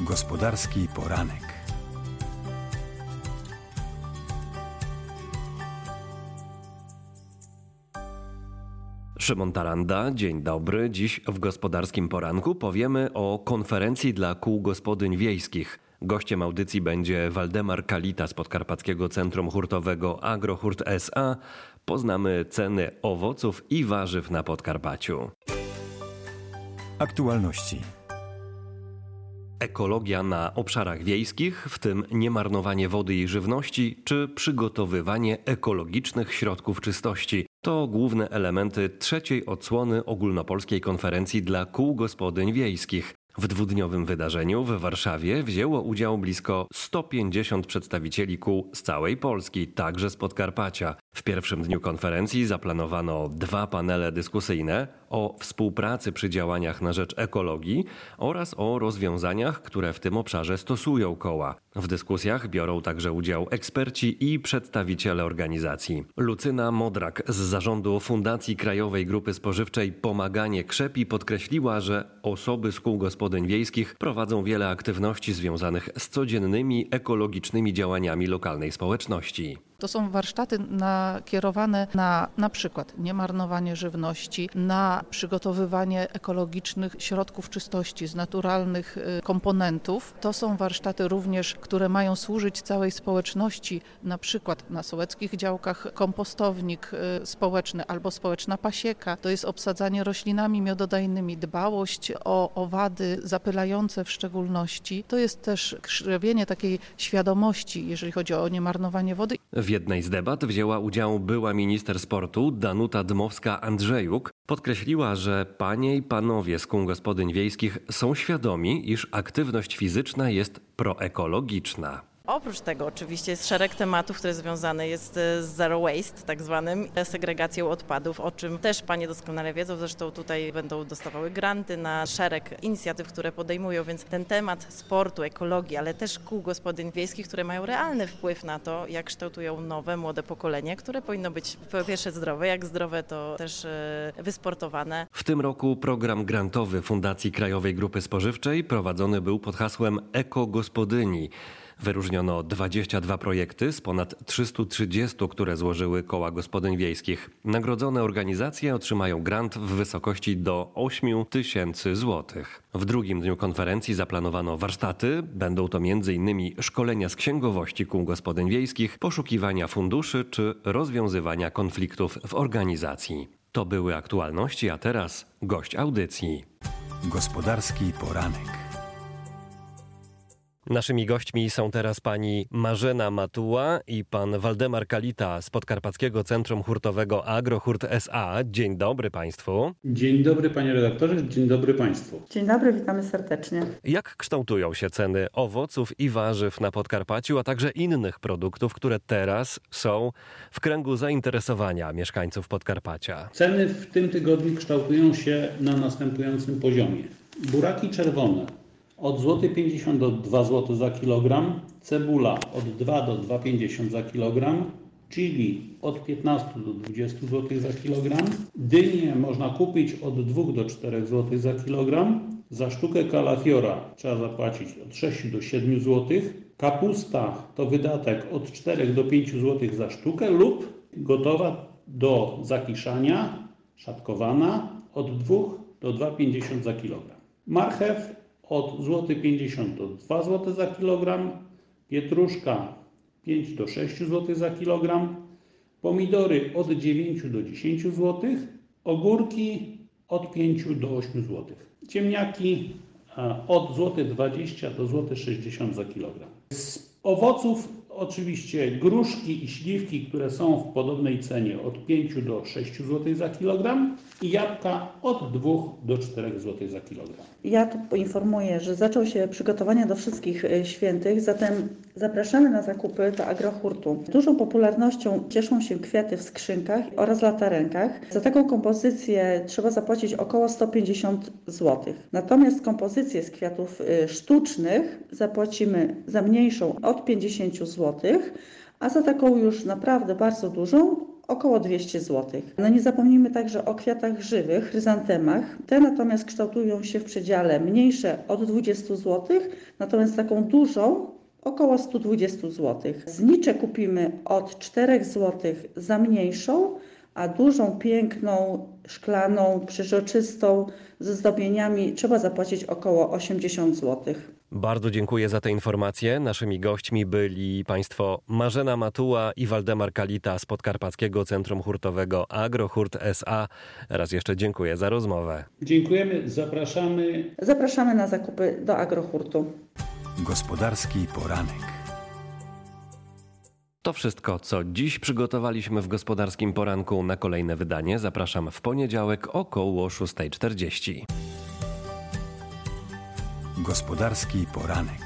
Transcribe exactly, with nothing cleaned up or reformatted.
Gospodarski poranek. Szymon Taranda, dzień dobry. Dziś w Gospodarskim Poranku powiemy o konferencji dla kół gospodyń wiejskich. Gościem audycji będzie Waldemar Kalita z Podkarpackiego Centrum Hurtowego Agrohurt S A. Poznamy ceny owoców i warzyw na Podkarpaciu. Aktualności. Ekologia na obszarach wiejskich, w tym niemarnowanie wody i żywności, czy przygotowywanie ekologicznych środków czystości. To główne elementy trzeciej odsłony ogólnopolskiej konferencji dla kół gospodyń wiejskich. W dwudniowym wydarzeniu w Warszawie wzięło udział blisko sto pięćdziesiąt przedstawicieli kół z całej Polski, także z Podkarpacia. W pierwszym dniu konferencji zaplanowano dwa panele dyskusyjne o współpracy przy działaniach na rzecz ekologii oraz o rozwiązaniach, które w tym obszarze stosują koła. W dyskusjach biorą także udział eksperci i przedstawiciele organizacji. Lucyna Modrak z zarządu Fundacji Krajowej Grupy Spożywczej Pomaganie Krzepi podkreśliła, że osoby z kół gospodyń wiejskich prowadzą wiele aktywności związanych z codziennymi ekologicznymi działaniami lokalnej społeczności. To są warsztaty nakierowane na na przykład niemarnowanie żywności, na przygotowywanie ekologicznych środków czystości z naturalnych komponentów. To są warsztaty również, które mają służyć całej społeczności, na przykład na sołeckich działkach kompostownik społeczny albo społeczna pasieka. To jest obsadzanie roślinami miododajnymi, dbałość o owady zapylające w szczególności. To jest też krzewienie takiej świadomości, jeżeli chodzi o niemarnowanie wody. W jednej z debat wzięła udział była minister sportu Danuta Dmowska-Andrzejuk. Podkreśliła, że panie i panowie z kół gospodyń wiejskich są świadomi, iż aktywność fizyczna jest proekologiczna. Oprócz tego oczywiście jest szereg tematów, które związane jest z zero waste, tak zwanym segregacją odpadów, o czym też panie doskonale wiedzą, zresztą tutaj będą dostawały granty na szereg inicjatyw, które podejmują, więc ten temat sportu, ekologii, ale też kół gospodyń wiejskich, które mają realny wpływ na to, jak kształtują nowe, młode pokolenie, które powinno być po pierwsze zdrowe, jak zdrowe to też wysportowane. W tym roku program grantowy Fundacji Krajowej Grupy Spożywczej prowadzony był pod hasłem Eko Gospodyni. Wyróżniono dwadzieścia dwa projekty z ponad trzystu trzydziestu, które złożyły koła gospodyń wiejskich. Nagrodzone organizacje otrzymają grant w wysokości do ośmiu tysięcy złotych. W drugim dniu konferencji zaplanowano warsztaty. Będą to między innymi szkolenia z księgowości kół gospodyń wiejskich, poszukiwania funduszy czy rozwiązywania konfliktów w organizacji. To były aktualności, a teraz gość audycji. Gospodarski poranek. Naszymi gośćmi są teraz pani Marzena Matuła i pan Waldemar Kalita z Podkarpackiego Centrum Hurtowego Agrohurt S A. Dzień dobry państwu. Dzień dobry panie redaktorze, dzień dobry państwu. Dzień dobry, witamy serdecznie. Jak kształtują się ceny owoców i warzyw na Podkarpaciu, a także innych produktów, które teraz są w kręgu zainteresowania mieszkańców Podkarpacia? Ceny w tym tygodniu kształtują się na następującym poziomie. Buraki czerwone od złoty pięćdziesiąt do dwa złote za kilogram, cebula od dwa do dwa pięćdziesiąt za kilogram, chili od piętnaście do dwudziestu złotych za kilogram, dynie można kupić od dwóch do czterech złotych za kilogram, za sztukę kalafiora trzeba zapłacić od sześciu do siedmiu złotych, kapusta to wydatek od czterech do pięciu złotych za sztukę lub gotowa do zakiszania, szatkowana od dwóch do dwóch pięćdziesiąt za kilogram. Marchew od złoty pięćdziesiąt do dwa złote za kilogram, pietruszka pięć do sześciu złotych za kilogram, pomidory od dziewięciu do dziesięciu złotych, ogórki od pięciu do ośmiu złotych, ciemniaki od złoty dwadzieścia do złoty sześćdziesiąt za kilogram. Z owoców oczywiście gruszki i śliwki, które są w podobnej cenie od pięciu do sześciu złotych za kilogram i jabłka od dwóch do czterech złotych za kilogram. Ja tu poinformuję, że zaczął się przygotowania do wszystkich świętych, zatem zapraszamy na zakupy do Agrohurtu. Dużą popularnością cieszą się kwiaty w skrzynkach oraz latarenkach. Za taką kompozycję trzeba zapłacić około sto pięćdziesiąt złotych. Natomiast kompozycję z kwiatów sztucznych zapłacimy za mniejszą od pięćdziesięciu złotych, a za taką już naprawdę bardzo dużą około dwieście złotych. No nie zapomnijmy także o kwiatach żywych, chryzantemach. Te natomiast kształtują się w przedziale mniejsze od dwudziestu złotych, natomiast taką dużą około sto dwadzieścia złotych. Znicze kupimy od czterech złotych za mniejszą, a dużą, piękną, szklaną, przeźroczystą, ze zdobieniami trzeba zapłacić około osiemdziesiąt złotych. Bardzo dziękuję za te informacje. Naszymi gośćmi byli Państwo Marzena Matuła i Waldemar Kalita z Podkarpackiego Centrum Hurtowego Agrohurt S A. Raz jeszcze dziękuję za rozmowę. Dziękujemy, zapraszamy. Zapraszamy na zakupy do Agrohurtu. Gospodarski poranek. To wszystko, co dziś przygotowaliśmy w Gospodarskim Poranku. Na kolejne wydanie zapraszam w poniedziałek około szósta czterdzieści. Gospodarski poranek.